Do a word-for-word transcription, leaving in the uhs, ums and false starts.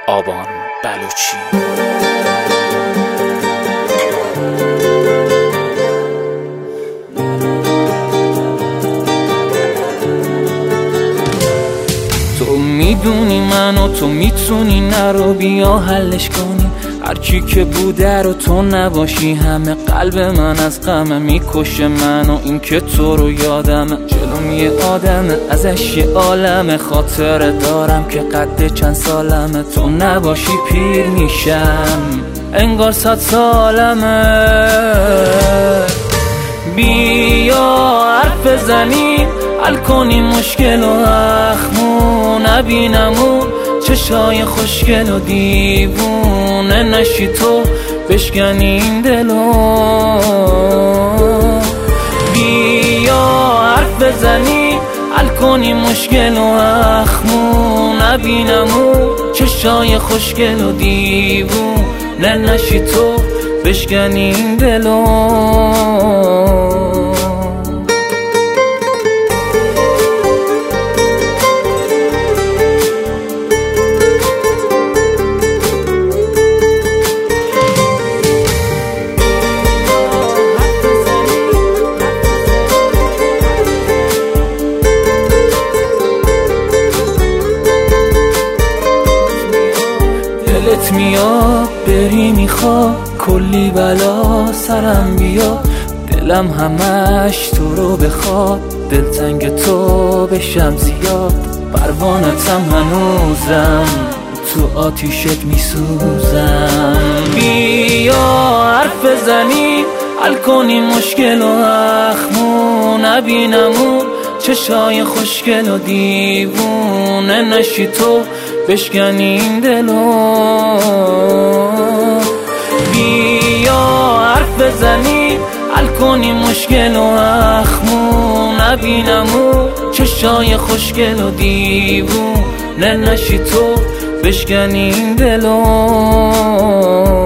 آبان بلوچی. تو میدونی من و تو میتونی نرو بیا حلش کنی، هرچی که بوده رو تو نباشی همه قلب من از غم میکشه من و این که تو رو یادمه جلوم یه آدمه ازش یه عالم خاطره دارم که قد چند سالمه تو نباشی پیر میشم انگار صد سالمه. بیا حرف بزنیم حل کنیم مشکل و اخمو نبینمون چشای خوشگل و دیوونه نشی تو بشکنی این دلو. بیا حرف بزنیم حل کنیم مشکل و اخمو نبینمون چشای خوشگل و دیوونه نشی تو بشکنی این دلو. دلت میاد بری میخواد کلی بلا سرم بیا دلم همش تو رو بخواد دلتنگ تو بشم زیاد پروانتم هنوزم تو آتیشت میسوزم. بیا حرف بزنیم حل کنیم مشکل و اخمو نبینمون چشای خوشگل و دیوونه نشی تو بشکنی این دلو. بیا حرف بزنیم حل کنیم مشکل و اخمو نبینمون چشای خوشگل و دیوونه نشی تو بشکنی این دلو.